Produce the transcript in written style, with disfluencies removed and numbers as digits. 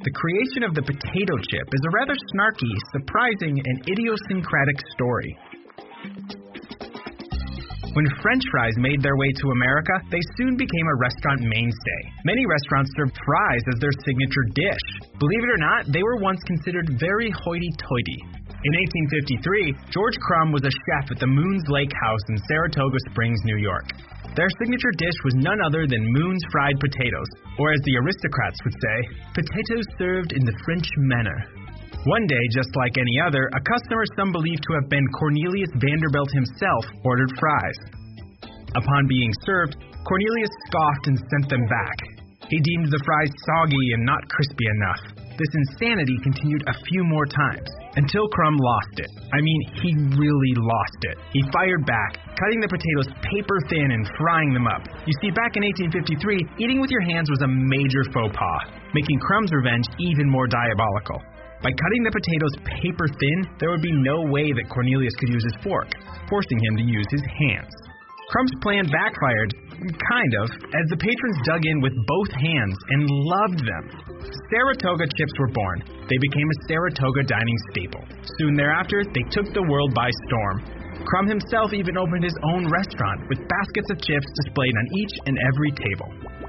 The creation of the potato chip is a rather snarky, surprising, and idiosyncratic story. When French fries made their way to America, they soon became a restaurant mainstay. Many restaurants served fries as their signature dish. Believe it or not, they were once considered very hoity-toity. In 1853, George Crumb was a chef at the Moon's Lake House in Saratoga Springs, New York. Their signature dish was none other than Moon's fried potatoes, or as the aristocrats would say, potatoes served in the French manner. One day, just like any other, a customer some believe to have been Cornelius Vanderbilt himself ordered fries. Upon being served, Cornelius scoffed and sent them back. He deemed the fries soggy and not crispy enough. This insanity continued a few more times, until Crumb lost it. I mean, he really lost it. He fired back, cutting the potatoes paper thin and frying them up. You see, back in 1853, eating with your hands was a major faux pas, making Crumb's revenge even more diabolical. By cutting the potatoes paper thin, there would be no way that Cornelius could use his fork, forcing him to use his hands. Crumb's plan backfired, kind of, as the patrons dug in with both hands and loved them. Saratoga chips were born. They became a Saratoga dining staple. Soon thereafter, they took the world by storm. Crumb himself even opened his own restaurant with baskets of chips displayed on each and every table.